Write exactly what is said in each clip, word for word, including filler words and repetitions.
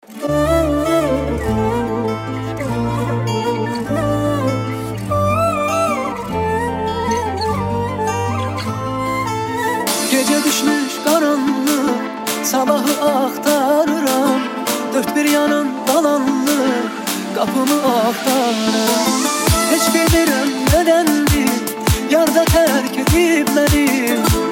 Gece düşmüş karanlık, sabahı aktarıram. Dört bir yanın dalanlık, kapımı aktarıram. Hiç bilmirəm nedendir, yarda terk edip beni.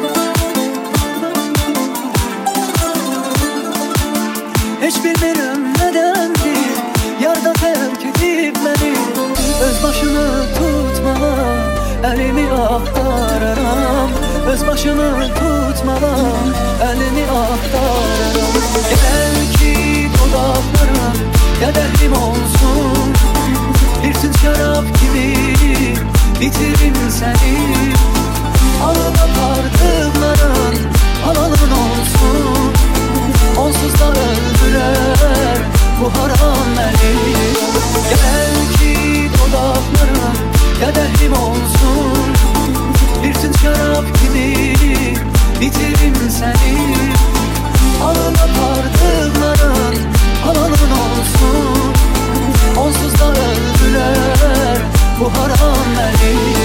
Hiç bilmirəm nedendir, yarda terk edip beni. Öz başını tutmala, elimi aktarıram. Öz başını tutmala, elimi aktarıram. Gel ki dudaklarım kadehim olsun, bir tüt şarap gibi bitirin seni. Alıp apardıkların halalın olsun, onsuz da öldürer bu haram beni. Gel ki dudaklarım kadehim olsun, bir tüt şarap gibi bitirin seni. Alıp apardıkların halalın olsun, onsuz da öldürer bu haram beni.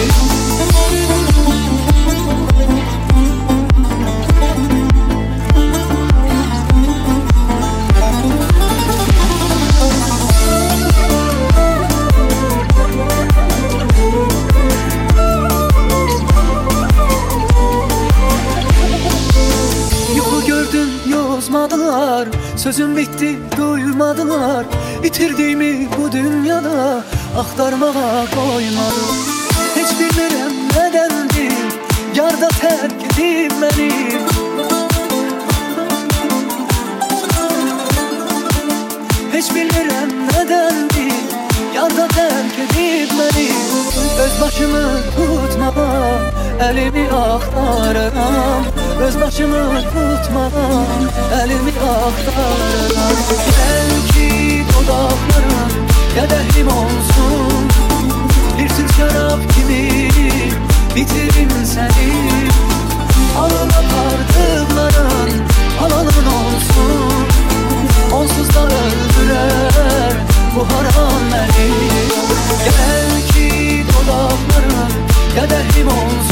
Yozmadılar, sözüm bitti duymadılar. Bitirdiğimi bu dünyada aktarmağa koymadım. Hiç bilmirəm nedendir, yarda terk edip beni. Hiç bilmirəm nedendir, yarda terk edip beni. Öz başımı tutmağa, elimi aktarıram. Öz başımı tutmağa, elimi aktarıram. Gel ki dudaklarım kadehim olsun, bir tüt şarap gibi bitirin seni. Alıp apardıkların halalın olsun, onsuz da öldürer bu haram beni. Gel ki dudaklarım kadehim olsun,